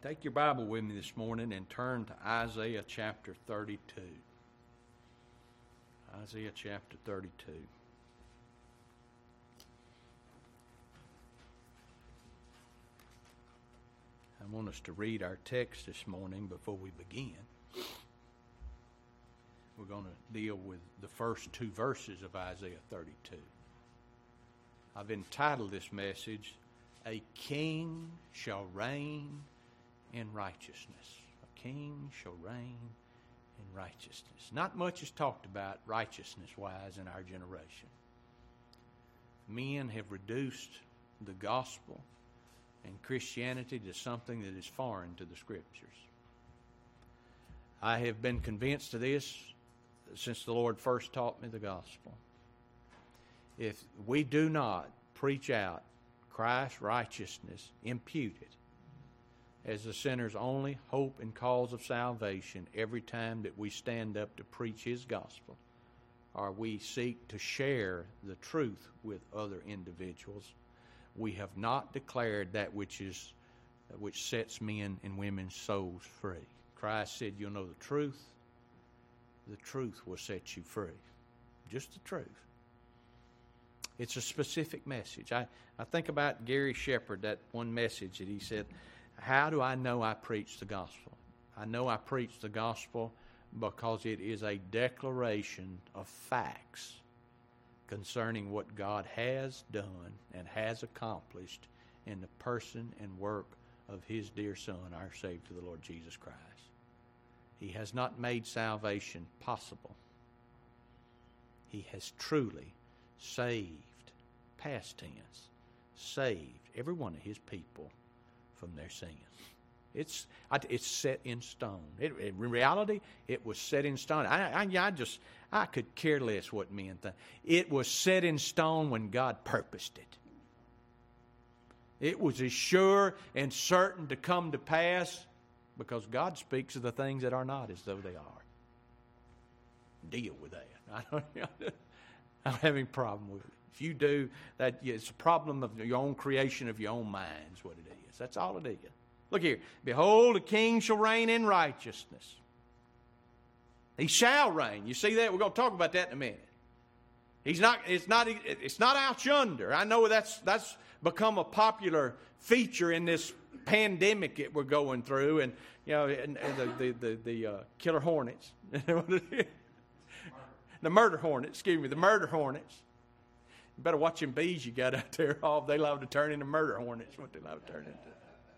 Take your Bible with me this morning and turn to Isaiah chapter 32. Isaiah chapter 32. I want us to read our text this morning before we begin. We're going to deal with the first two verses of Isaiah 32. I've entitled this message, A King Shall Reign in Righteousness. A king shall reign in righteousness. Not much is talked about righteousness-wise in our generation. Men have reduced the gospel and Christianity to something that is foreign to the Scriptures. I have been convinced of this since the Lord first taught me the gospel. If we do not preach out Christ's righteousness imputed as the sinner's only hope and cause of salvation every time that we stand up to preach His gospel, or we seek to share the truth with other individuals, we have not declared that which sets men and women's souls free. Christ said, you'll know the truth will set you free. Just the truth. It's a specific message. I think about Gary Shepard, that one message that he said, how do I know I preach the gospel? I know I preach the gospel because it is a declaration of facts concerning what God has done and has accomplished in the person and work of His dear Son, our Savior, the Lord Jesus Christ. He has not made salvation possible. He has truly saved, past tense, saved every one of His people from their sins. It's set in stone. In reality, it was set in stone. I could care less what men think. It was set in stone when God purposed it. It was as sure and certain to come to pass because God speaks of the things that are not as though they are. Deal with that. I don't have any problem with it. If you do, that it's a problem of your own creation of your own mind is what it is. That's all it is. Look here. Behold, a king shall reign in righteousness. He shall reign. You see that? We're going to talk about that in a minute. It's not out yonder. I know that's become a popular feature in this pandemic that we're going through, and the killer hornets, the murder hornets. The murder hornets. You better watch them bees you got out there. They love to turn into murder hornets. What they love to turn into.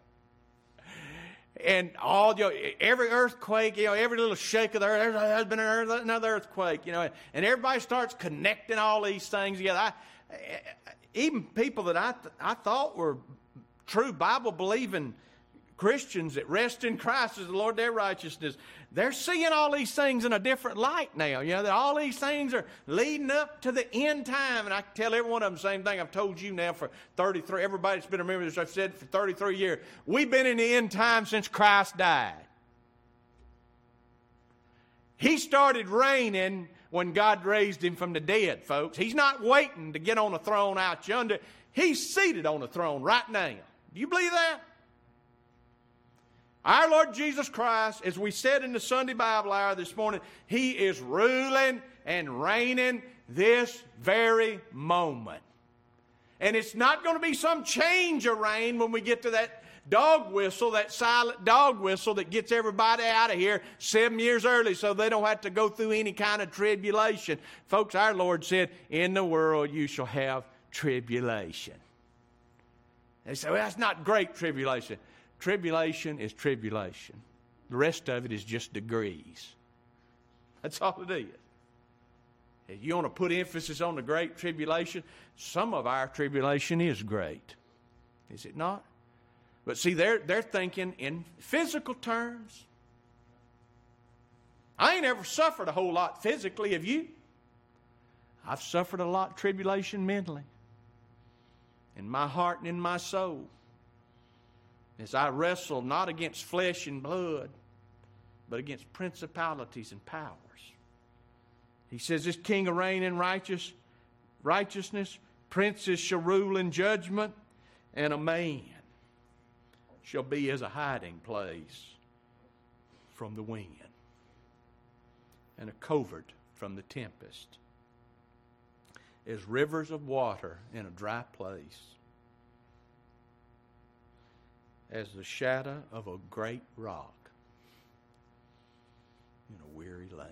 And every earthquake, every little shake of the earth, there's been another earthquake, and everybody starts connecting all these things together. Even people that I thought were true Bible-believing Christians that rest in Christ as the Lord their righteousness, they're seeing all these things in a different light now. That all these things are leading up to the end time. And I can tell every one of them the same thing I've told you now for 33. Everybody's been a member of this, I've said for 33 years. We've been in the end time since Christ died. He started reigning when God raised Him from the dead, folks. He's not waiting to get on the throne out yonder. He's seated on the throne right now. Do you believe that? Our Lord Jesus Christ, as we said in the Sunday Bible hour this morning, He is ruling and reigning this very moment. And it's not going to be some change of reign when we get to that dog whistle, that silent dog whistle that gets everybody out of here 7 years early so they don't have to go through any kind of tribulation. Folks, our Lord said, in the world you shall have tribulation. They say, well, that's not great tribulation. Tribulation is tribulation. The rest of it is just degrees. That's all it is. If you want to put emphasis on the great tribulation, some of our tribulation is great. Is it not? But see, they're thinking in physical terms. I ain't ever suffered a whole lot physically, have you? I've suffered a lot tribulation mentally. In my heart and in my soul. As I wrestle not against flesh and blood, but against principalities and powers. He says, this king will reign in righteousness, princes shall rule in judgment, and a man shall be as a hiding place from the wind, and a covert from the tempest, as rivers of water in a dry place, as the shadow of a great rock in a weary land.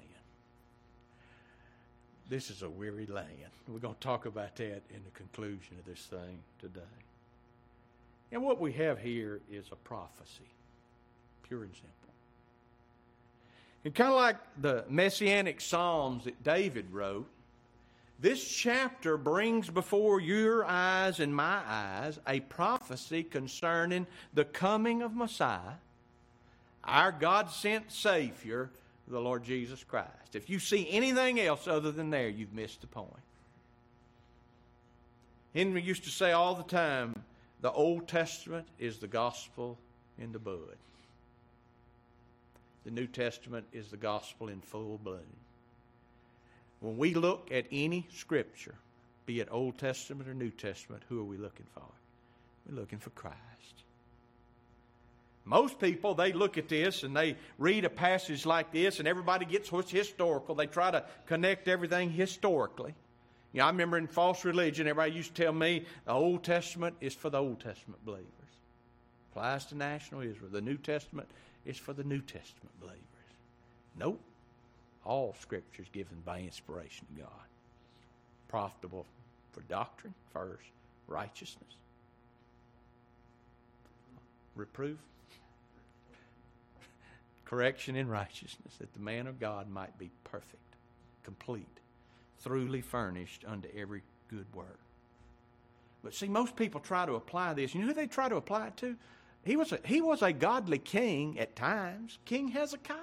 This is a weary land. We're going to talk about that in the conclusion of this thing today. And what we have here is a prophecy, pure and simple. And kind of like the Messianic Psalms that David wrote, this chapter brings before your eyes and my eyes a prophecy concerning the coming of Messiah, our God-sent Savior, the Lord Jesus Christ. If you see anything else other than there, you've missed the point. Henry used to say all the time, the Old Testament is the gospel in the bud. The New Testament is the gospel in full bloom. When we look at any scripture, be it Old Testament or New Testament, who are we looking for? We're looking for Christ. Most people, they look at this and they read a passage like this and everybody gets what's historical. They try to connect everything historically. You know, I remember in false religion, everybody used to tell me the Old Testament is for the Old Testament believers. Applies to national Israel. The New Testament is for the New Testament believers. Nope. All Scripture is given by inspiration of God. Profitable for doctrine, first, righteousness, reproof, correction in righteousness, that the man of God might be perfect, complete, thoroughly furnished unto every good work. But see, most people try to apply this. You know who they try to apply it to? He was a godly king at times, King Hezekiah.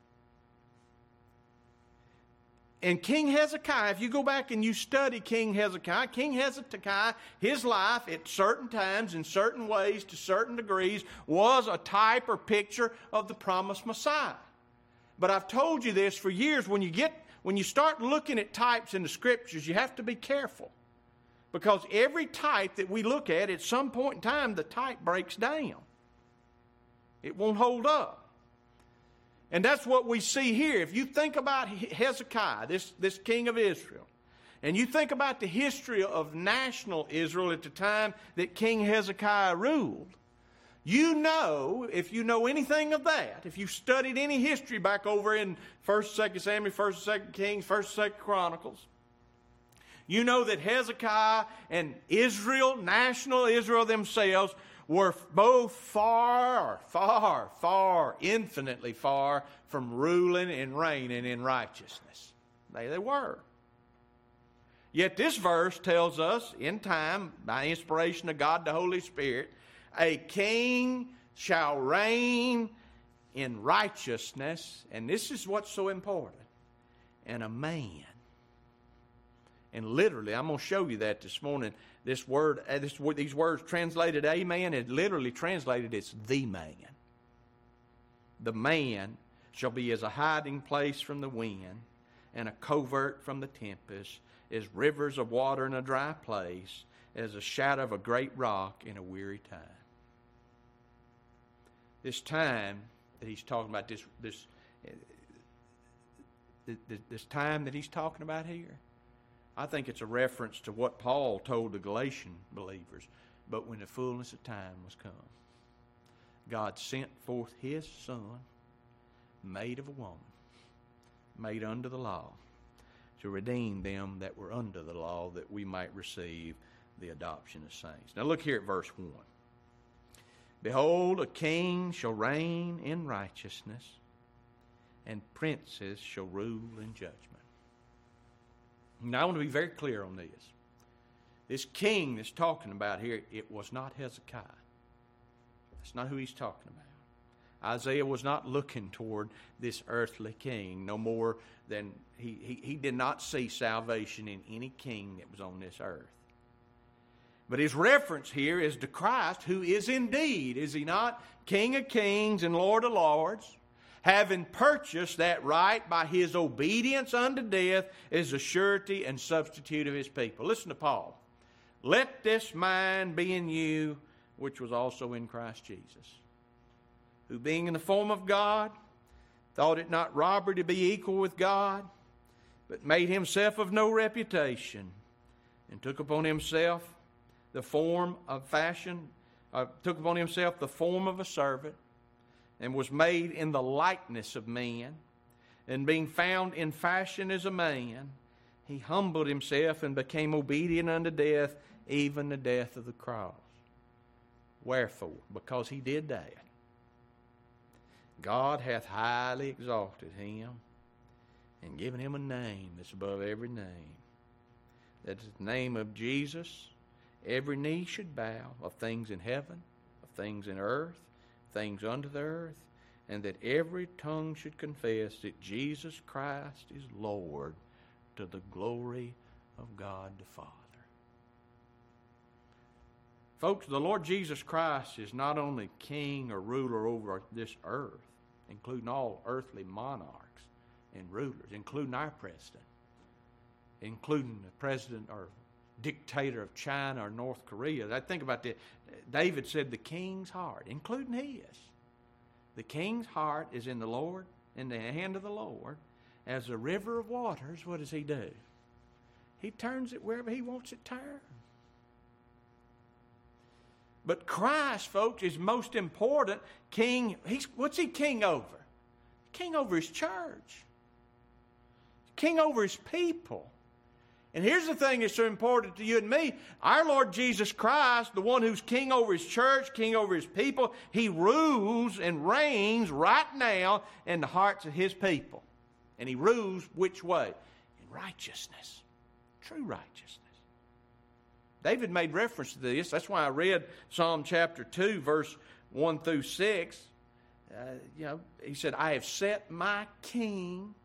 And King Hezekiah, if you go back and you study King Hezekiah, his life at certain times, in certain ways, to certain degrees, was a type or picture of the promised Messiah. But I've told you this for years, when you start looking at types in the Scriptures, you have to be careful. Because every type that we look at some point in time, the type breaks down. It won't hold up. And that's what we see here. If you think about Hezekiah, this king of Israel, and you think about the history of national Israel at the time that King Hezekiah ruled, you know, if you know anything of that, if you studied any history back over in 1st, 2nd Samuel, 1st, 2nd Kings, 1st, 2nd Chronicles, you know that Hezekiah and Israel, national Israel themselves, were both far, infinitely far from ruling and reigning in righteousness. They were. Yet this verse tells us, in time, by inspiration of God the Holy Spirit, a king shall reign in righteousness, and this is what's so important, and a man. And literally, I'm going to show you that this morning. These words translated amen, it literally translated it's the man. The man shall be as a hiding place from the wind, and a covert from the tempest, as rivers of water in a dry place, as a shadow of a great rock in a weary time. This time that he's talking about, this time that he's talking about here, I think it's a reference to what Paul told the Galatian believers. But when the fullness of time was come, God sent forth His Son, made of a woman, made under the law, to redeem them that were under the law, that we might receive the adoption of saints. Now look here at verse 1. Behold, a king shall reign in righteousness, and princes shall rule in judgment. Now, I want to be very clear on this. This king that's talking about here, it was not Hezekiah. That's not who he's talking about. Isaiah was not looking toward this earthly king no more than he did not see salvation in any king that was on this earth. But his reference here is to Christ, who is indeed, is he not, King of kings and Lord of lords, having purchased that right by his obedience unto death as a surety and substitute of his people. Listen to Paul. Let this mind be in you, which was also in Christ Jesus. who being in the form of God, thought it not robbery to be equal with God, but made himself of no reputation, and took upon himself the form of a servant, and was made in the likeness of men. And being found in fashion as a man, he humbled himself and became obedient unto death, even the death of the cross. Wherefore? Because he did that, God hath highly exalted him and given him a name that's above every name, that at the name of Jesus every knee should bow, of things in heaven, of things in earth, things under the earth, and that every tongue should confess that Jesus Christ is Lord, to the glory of God the Father. Folks, the Lord Jesus Christ is not only king or ruler over this earth, including all earthly monarchs and rulers, including our president, including the president or dictator of China or North Korea. I think about that. David said the king's heart, including his. The king's heart is in the Lord, in the hand of the Lord. As a river of waters, what does he do? He turns it wherever he wants it turned. But Christ, folks, is most important king. What's he king over? King over his church. King over his people. And here's the thing that's so important to you and me. Our Lord Jesus Christ, the one who's king over his church, king over his people, he rules and reigns right now in the hearts of his people. And he rules which way? In righteousness. True righteousness. David made reference to this. That's why I read Psalm chapter 2, verse 1 through 6. He said, I have set my king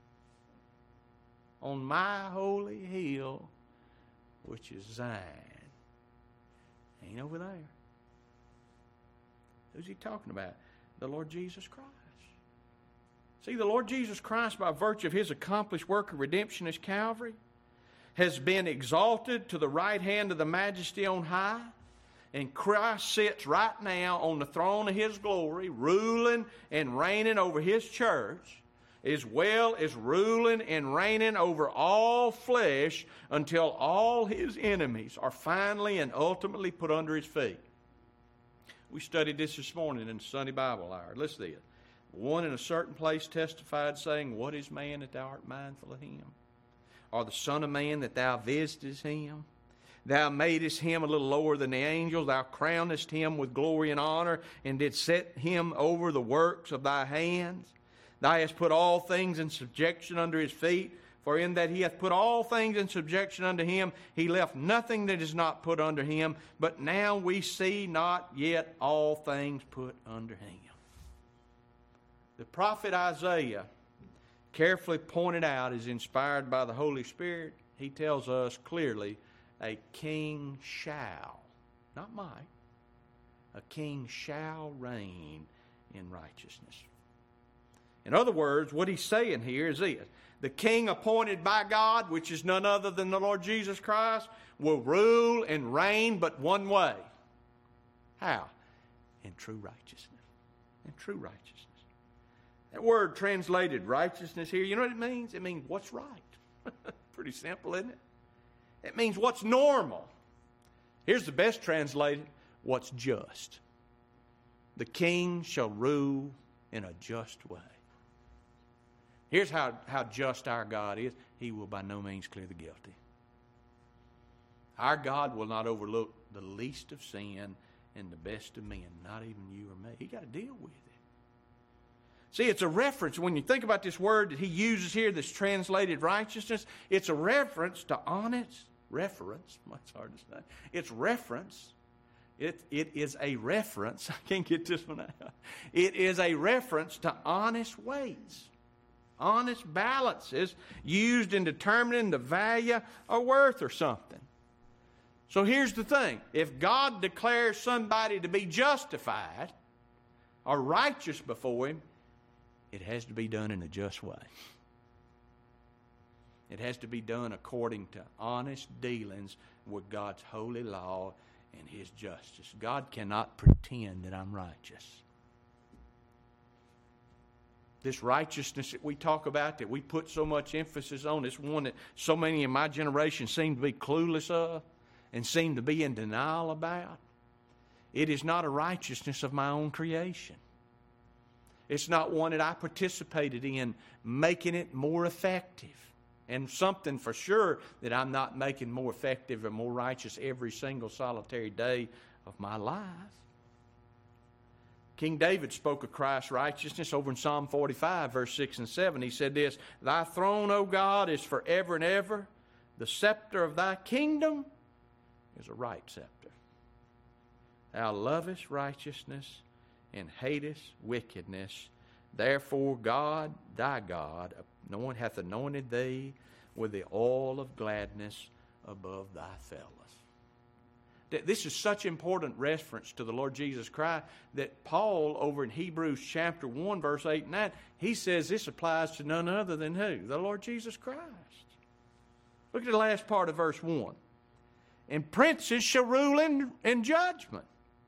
on my holy hill, which is Zion. Ain't over there. Who's he talking about? The Lord Jesus Christ. See, the Lord Jesus Christ, by virtue of his accomplished work of redemption as Calvary, has been exalted to the right hand of the Majesty on high. And Christ sits right now on the throne of his glory, ruling and reigning over his church, as well as ruling and reigning over all flesh until all his enemies are finally and ultimately put under his feet. We studied this morning in the Sunday Bible hour. Listen to it. One in a certain place testified, saying, What is man that thou art mindful of him? Or the Son of Man that thou visitest him? Thou madest him a little lower than the angels. Thou crownest him with glory and honor, and didst set him over the works of thy hands. Thou hast put all things in subjection under his feet. For in that he hath put all things in subjection unto him, he left nothing that is not put under him. But now we see not yet all things put under him. The prophet Isaiah carefully pointed out, is inspired by the Holy Spirit. He tells us clearly, a king shall, not might, a king shall reign in righteousness. In other words, what he's saying here is this. The king appointed by God, which is none other than the Lord Jesus Christ, will rule and reign but one way. How? In true righteousness. In true righteousness. That word translated righteousness here, you know what it means? It means what's right. Pretty simple, isn't it? It means what's normal. Here's the best translated, what's just. The king shall rule in a just way. Here's how just our God is. He will by no means clear the guilty. Our God will not overlook the least of sin and the best of men, not even you or me. He got to deal with it. See, it's a reference. When you think about this word that he uses here, this translated righteousness, it's a reference to honest reference. That's hard to say. It's reference. It is a reference. I can't get this one out. It is a reference to honest weights, honest balances used in determining the value or worth or something. So here's the thing. If God declares somebody to be justified or righteous before him, it has to be done in a just way. It has to be done according to honest dealings with God's holy law and his justice. God cannot pretend that I'm righteous. This righteousness that we talk about, that we put so much emphasis on, is one that so many in my generation seem to be clueless of and seem to be in denial about. It is not a righteousness of my own creation. It's not one that I participated in making it more effective. And something for sure that I'm not making more effective or more righteous every single solitary day of my life. King David spoke of Christ's righteousness over in Psalm 45, verse 6 and 7. He said this, Thy throne, O God, is forever and ever. The scepter of thy kingdom is a right scepter. Thou lovest righteousness and hatest wickedness. Therefore God, thy God, hath anointed thee with the oil of gladness above thy fellows. This is such important reference to the Lord Jesus Christ that Paul, over in Hebrews chapter 1, verse 8 and 9, he says this applies to none other than who? The Lord Jesus Christ. Look at the last part of verse 1. And princes shall rule in judgment.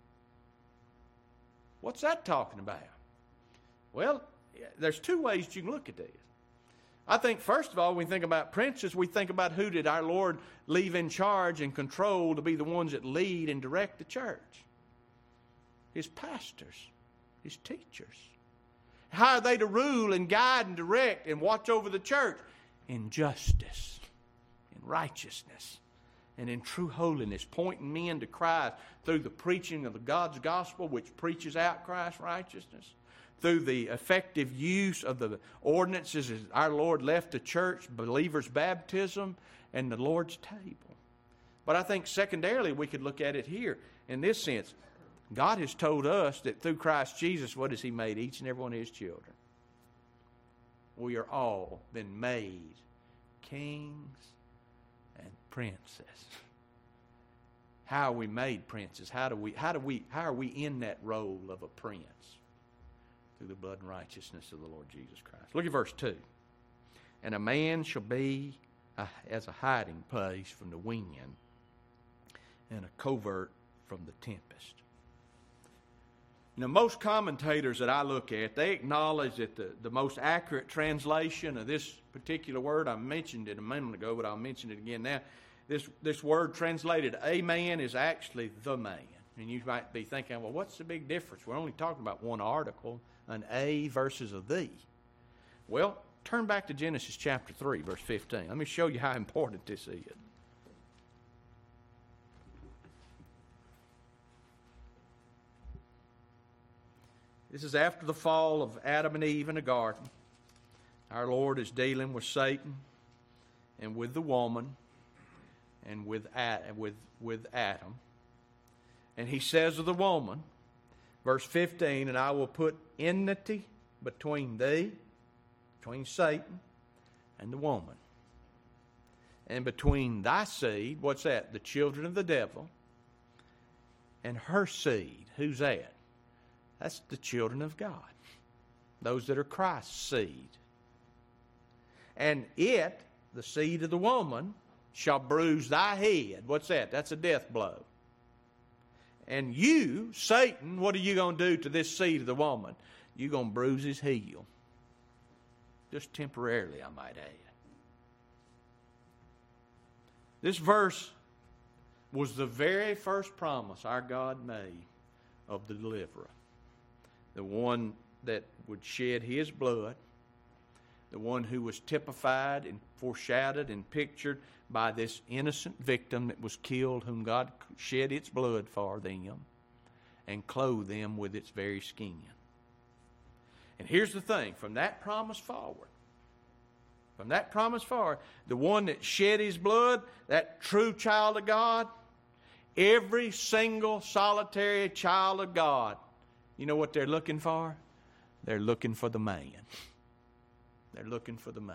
What's that talking about? Well, there's two ways you can look at this. I think, first of all, when we think about princes, we think about who did our Lord leave in charge and control to be the ones that lead and direct the church. His pastors, his teachers. How are they to rule and guide and direct and watch over the church? In justice, in righteousness, and in true holiness, pointing men to Christ through the preaching of God's gospel, which preaches out Christ's righteousness, through the effective use of the ordinances as our Lord left the church, believers' baptism, and the Lord's table. But I think secondarily we could look at it here in this sense. God has told us that through Christ Jesus, what has He made each and every one of His children? We are all been made kings and princes. How are we made princes? How are we in that role of a prince? Through the blood and righteousness of the Lord Jesus Christ. Look at verse 2. And a man shall be as a hiding place from the wind, and a covert from the tempest. Now, most commentators that I look at, they acknowledge that the most accurate translation of this particular word, I mentioned it a minute ago, but I'll mention it again now. This word translated a man is actually the man. And you might be thinking, well, what's the big difference? We're only talking about one article, an a versus a the. Well, turn back to Genesis chapter 3, verse 15. Let me show you how important this is. This is after the fall of Adam and Eve in the garden. Our Lord is dealing with Satan and with the woman and with Adam. And He says of the woman, verse 15, and I will put enmity between thee, between Satan and the woman, and between thy seed, what's that? The children of the devil, and her seed. Who's that? That's the children of God, those that are Christ's seed. And it, the seed of the woman, shall bruise thy head. What's that? That's a death blow. And you, Satan, what are you going to do to this seed of the woman? You're going to bruise his heel. Just temporarily, I might add. This verse was the very first promise our God made of the deliverer. The one that would shed His blood. The one who was typified and foreshadowed and pictured by this innocent victim that was killed, whom God shed its blood for them and clothed them with its very skin. And here's the thing, from that promise forward, the one that shed His blood, that true child of God, every single solitary child of God, you know what they're looking for? They're looking for the man. They're looking for the man.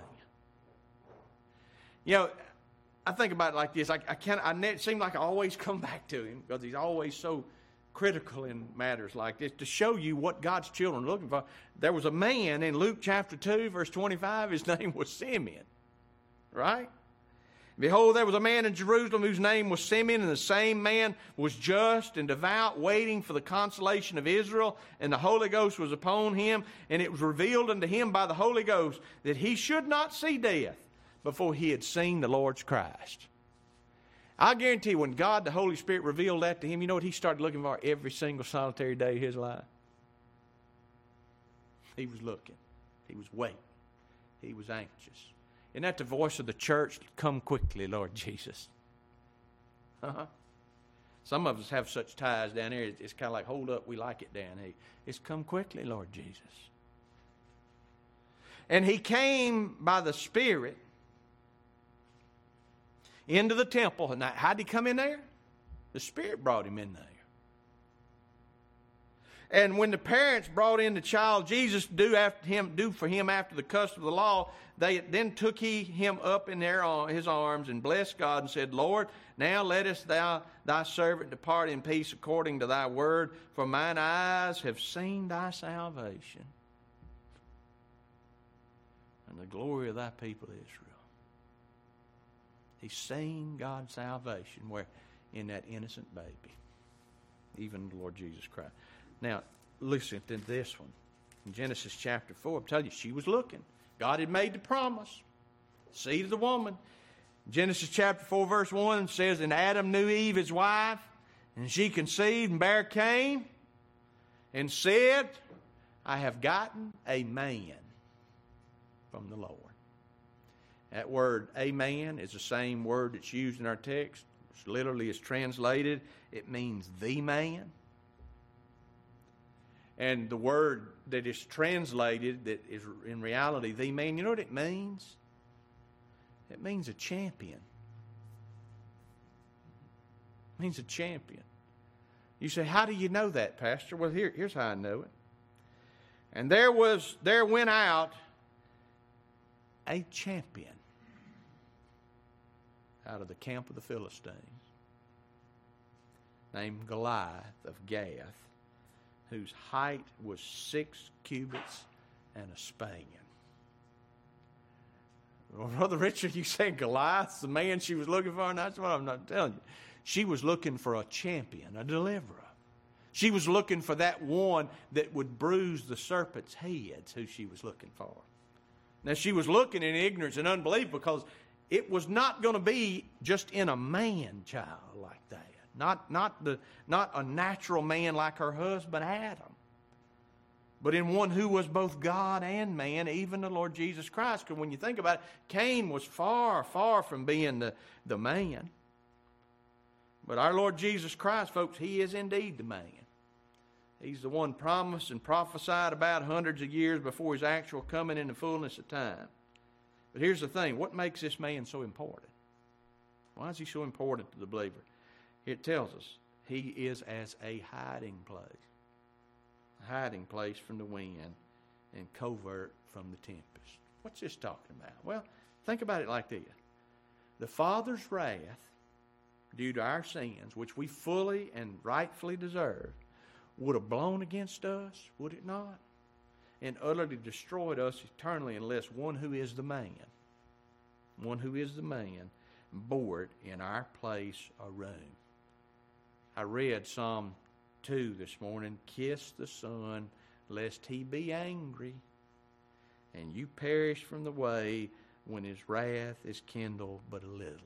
You know, I think about it like this. It seems like I always come back to Him because He's always so critical in matters like this to show you what God's children are looking for. There was a man in Luke chapter 2, verse 25. His name was Simeon, right? Behold, there was a man in Jerusalem whose name was Simeon, and the same man was just and devout, waiting for the consolation of Israel. And the Holy Ghost was upon him, and it was revealed unto him by the Holy Ghost that he should not see death before he had seen the Lord's Christ. I guarantee you, when God, the Holy Spirit, revealed that to him, you know what he started looking for every single solitary day of his life? He was looking. He was waiting. He was anxious. Isn't that the voice of the church? Come quickly, Lord Jesus. Some of us have such ties down here. It's kind of like, hold up, we like it down here. It's come quickly, Lord Jesus. And he came by the Spirit into the temple. And how did he come in there? The Spirit brought him in there. And when the parents brought in the child Jesus to do for him after the custom of the law, they then took him up in his arms and blessed God and said, Lord, now lettest thou thy servant depart in peace according to thy word, for mine eyes have seen thy salvation and the glory of thy people Israel. He's seen God's salvation where in that innocent baby, even the Lord Jesus Christ. Now, listen to this one. In Genesis chapter 4, I'm telling you, she was looking. God had made the promise. Seed of the woman. Genesis chapter 4, verse 1 says, And Adam knew Eve, his wife, and she conceived and bare Cain, and said, I have gotten a man from the Lord. That word, a man, is the same word that's used in our text. Which literally is translated. It means the man. And the word that is translated, that is in reality the man, you know what it means? It means a champion. It means a champion. You say, how do you know that, Pastor? Well, here's how I know it. And there went out a champion out of the camp of the Philistines, named Goliath of Gath, whose height was 6 cubits and a span. Well, Brother Richard, you say Goliath's the man she was looking for? And that's what I'm not telling you. She was looking for a champion, a deliverer. She was looking for that one that would bruise the serpent's heads, who she was looking for. Now, she was looking in ignorance and unbelief because it was not going to be just in a man-child like that. Not a natural man like her husband Adam, but in one who was both God and man, even the Lord Jesus Christ. Because when you think about it, Cain was far, far from being the man. But our Lord Jesus Christ, folks, He is indeed the man. He's the one promised and prophesied about hundreds of years before His actual coming in the fullness of time. But here's the thing. What makes this man so important? Why is he so important to the believer? It tells us he is as a hiding place from the wind and covert from the tempest. What's this talking about? Well, think about it like this. The Father's wrath due to our sins, which we fully and rightfully deserve, would have blown against us, would it not? And utterly destroyed us eternally unless one who is the man bore it in our place or room. I read Psalm 2 this morning. Kiss the Son, lest he be angry, and you perish from the way when his wrath is kindled but a little.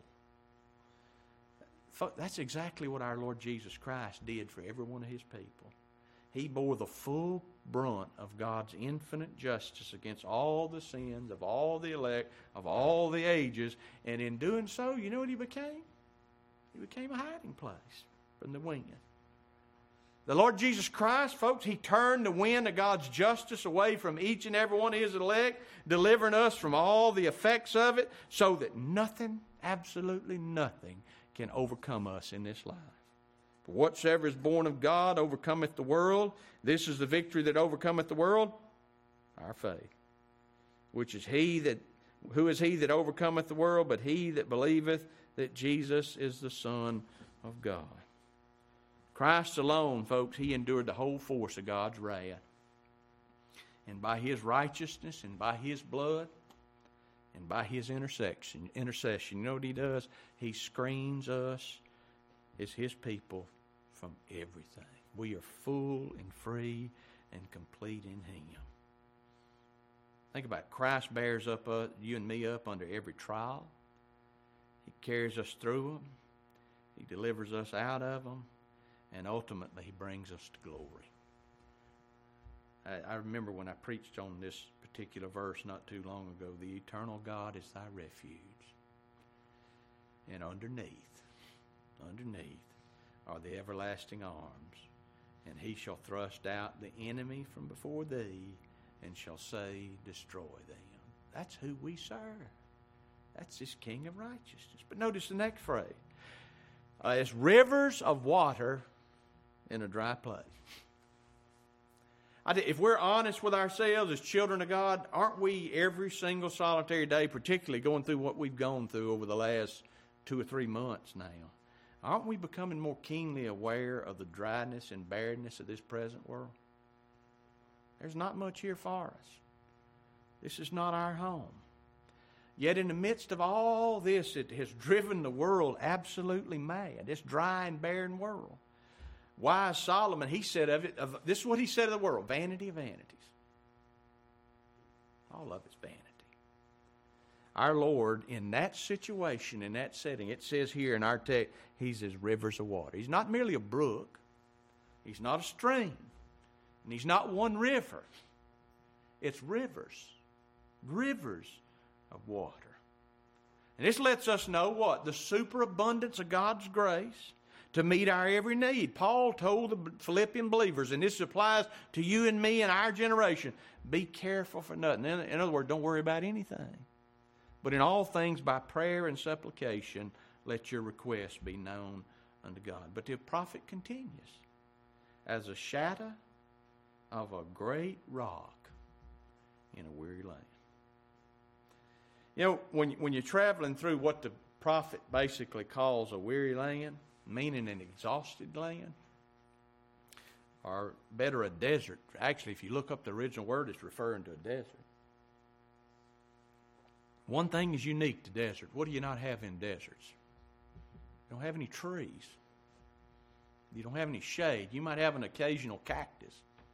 That's exactly what our Lord Jesus Christ did for every one of His people. He bore the full brunt of God's infinite justice against all the sins of all the elect, of all the ages. And in doing so, you know what He became? He became a hiding place from the wind. The Lord Jesus Christ, folks, He turned the wind of God's justice away from each and every one of His elect, delivering us from all the effects of it, so that nothing, absolutely nothing, can overcome us in this life. For whatsoever is born of God overcometh the world. This is the victory that overcometh the world, our faith. Who is he that overcometh the world, but he that believeth that Jesus is the Son of God. Christ alone, folks, He endured the whole force of God's wrath. And by His righteousness and by His blood, And by his intercession, you know what he does? He screens us as his people from everything. We are full and free and complete in him. Think about it. Christ bears up you and me up under every trial. He carries us through them. He delivers us out of them. And ultimately, he brings us to glory. I remember when I preached on this particular verse not too long ago, the eternal God is thy refuge. And underneath are the everlasting arms. And he shall thrust out the enemy from before thee and shall say, destroy them. That's who we serve. That's this King of righteousness. But notice the next phrase. As rivers of water in a dry place. If we're honest with ourselves as children of God, aren't we every single solitary day, particularly going through what we've gone through over the last 2 or 3 months now, aren't we becoming more keenly aware of the dryness and barrenness of this present world? There's not much here for us. This is not our home. Yet in the midst of all this, it has driven the world absolutely mad, this dry and barren world. Wise Solomon, he said of it, this is what he said of the world, vanity of vanities. All of it's vanity. Our Lord, in that situation, in that setting, it says here in our text, he's as rivers of water. He's not merely a brook. He's not a stream. And he's not one river. It's rivers. Rivers of water. And this lets us know what? The superabundance of God's grace to meet our every need. Paul told the Philippian believers, and this applies to you and me in our generation, be careful for nothing. In other words, don't worry about anything. But in all things, by prayer and supplication, let your requests be known unto God. But the prophet continues, as a shadow of a great rock in a weary land. You know, when you're traveling through what the prophet basically calls a weary land, meaning an exhausted land, or better, a desert. Actually, if you look up the original word, it's referring to a desert. One thing is unique to desert. What do you not have in deserts? You don't have any trees. You don't have any shade. You might have an occasional cactus.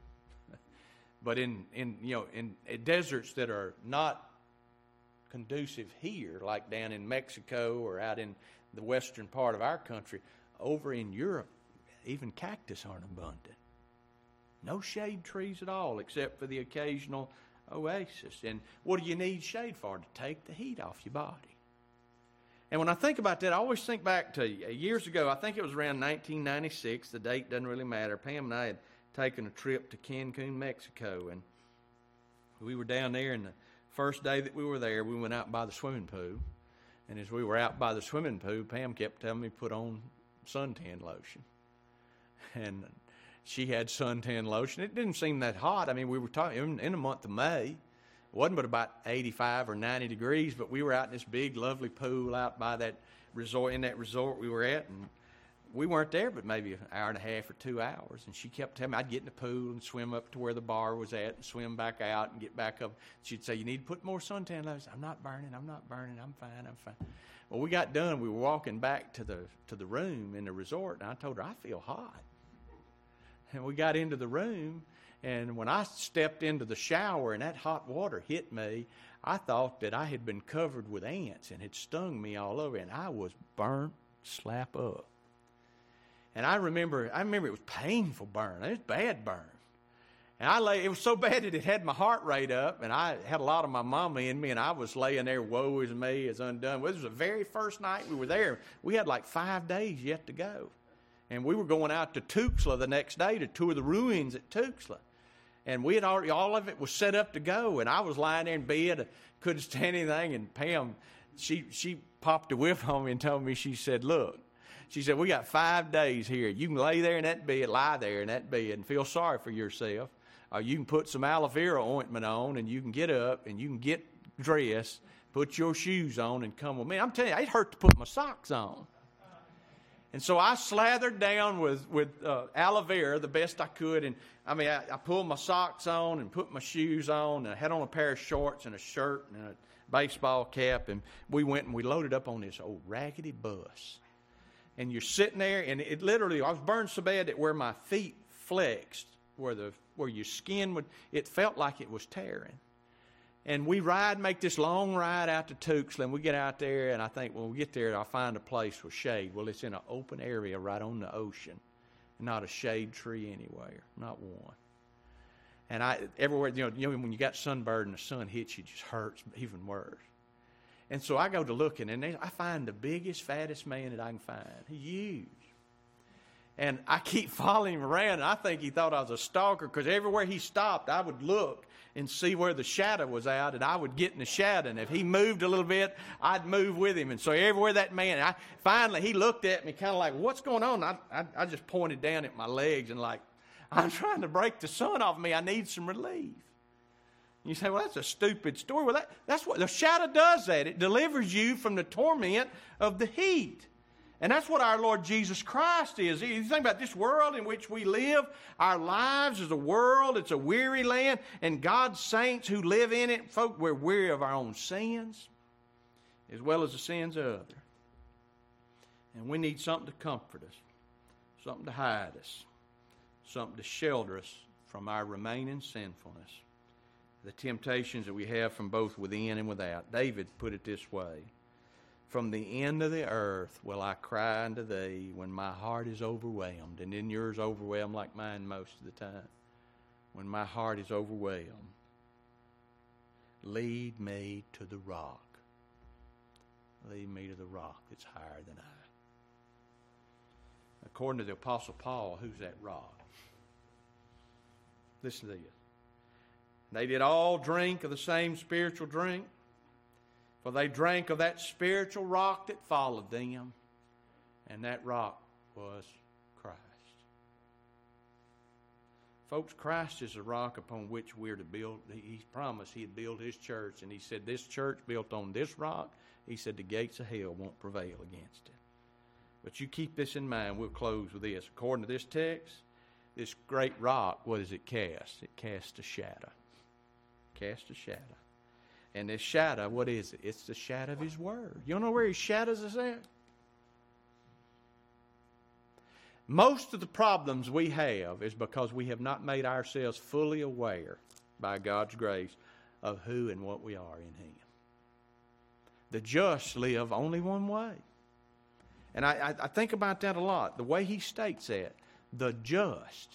But in deserts that are not conducive here, like down in Mexico or out in the western part of our country, over in Europe, even cactus aren't abundant. No shade trees at all, except for the occasional oasis. And what do you need shade for? To take the heat off your body. And when I think about that, I always think back to years ago. I think it was around 1996. The date doesn't really matter. Pam and I had taken a trip to Cancun, Mexico, and we were down there, and the first day that we were there, we went out by the swimming pool. And as we were out by the swimming pool, Pam kept telling me to put on suntan lotion. And she had suntan lotion. It didn't seem that hot. I mean, we were talking in the month of May. It wasn't but about 85 or 90 degrees, but we were out in this big, lovely pool out by that resort, in that resort we were at, and we weren't there but maybe an hour and a half or 2 hours. And she kept telling me I'd get in the pool and swim up to where the bar was at and swim back out and get back up. She'd say, you need to put more suntan lotion. I'm not burning, I'm fine. Well, we got done. We were walking back to the room in the resort, and I told her, I feel hot. And we got into the room, and when I stepped into the shower and that hot water hit me, I thought that I had been covered with ants and had stung me all over, and I was burnt slap up. And I remember it was painful burn. It was bad burn. And it was so bad that it had my heart rate up, and I had a lot of my mama in me, and I was laying there, woe is me, as undone. Well, this was the very first night we were there. We had like 5 days yet to go. And we were going out to Tuxtla the next day to tour the ruins at Tuxtla. And we had already, all of it was set up to go, and I was lying there in bed, couldn't stand anything, and Pam, she popped a whiff on me and told me, she said, look, she said, we got 5 days here. You can lay there in that bed, lie there in that bed, and feel sorry for yourself. Or you can put some aloe vera ointment on, and you can get up, and you can get dressed, put your shoes on, and come with me. I'm telling you, it hurt to put my socks on. And so I slathered down with aloe vera the best I could. And I mean, I pulled my socks on and put my shoes on. And I had on a pair of shorts and a shirt and baseball cap, and we went and we loaded up on this old raggedy bus. And you're sitting there, and it literally, I was burned so bad that where my feet flexed, where your skin would, it felt like it was tearing. And we make this long ride out to Tuxtla, and we get out there, and I think when we get there, I'll find a place with shade. Well, it's in an open area right on the ocean. Not a shade tree anywhere, not one. And everywhere, when you got sunburned and the sun hits you, it just hurts even worse. And so I go to looking, and I find the biggest, fattest man that I can find. He's huge. And I keep following him around, and I think he thought I was a stalker, because everywhere he stopped, I would look and see where the shadow was out, and I would get in the shadow. And if he moved a little bit, I'd move with him. And so everywhere that man, finally he looked at me kind of like, what's going on? I just pointed down at my legs and like, I'm trying to break the sun off me. I need some relief. You say, well, that's a stupid story. Well, that's what the shadow does. That it delivers you from the torment of the heat. And that's what our Lord Jesus Christ is. You think about this world in which we live. Our lives is a world. It's a weary land. And God's saints who live in it, folk, we're weary of our own sins as well as the sins of others. And we need something to comfort us, something to hide us, something to shelter us from our remaining sinfulness, the temptations that we have from both within and without. David put it this way: from the end of the earth will I cry unto thee when my heart is overwhelmed. And then yours overwhelmed like mine most of the time. When my heart is overwhelmed, lead me to the rock. Lead me to the rock that's higher than I. According to the Apostle Paul, who's that rock? Listen to this. They did all drink of the same spiritual drink, for they drank of that spiritual rock that followed them, and that rock was Christ. Folks, Christ is the rock upon which we're to build. He promised He'd build His church, and He said, this church built on this rock, He said, the gates of hell won't prevail against it. But you keep this in mind. We'll close with this. According to this text, this great rock, what does it cast? It casts a shadow. Cast a shadow. And this shadow, what is it? It's the shadow of His Word. You don't know where His shadows is at? Most of the problems we have is because we have not made ourselves fully aware, by God's grace, of who and what we are in Him. The just live only one way. And I think about that a lot. The way he states that. The just.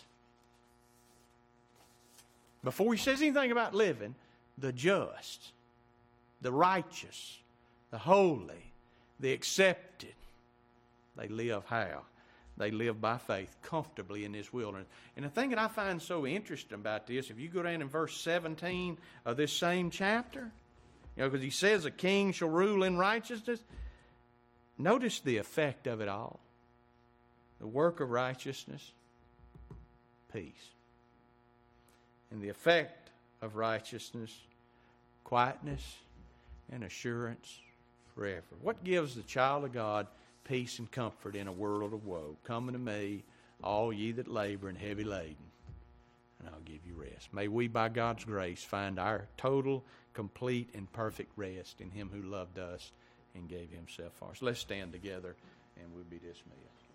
Before he says anything about living, the just, the righteous, the holy, the accepted, they live how? They live by faith comfortably in this wilderness. And the thing that I find so interesting about this, if you go down in verse 17 of this same chapter, because he says a king shall rule in righteousness. Notice the effect of it all. The work of righteousness, peace. And the effect of righteousness, quietness and assurance forever. What gives the child of God peace and comfort in a world of woe? Come unto me, all ye that labor and heavy laden, and I'll give you rest. May we, by God's grace, find our total, complete, and perfect rest in Him who loved us and gave Himself for us. Let's stand together and we'll be dismissed.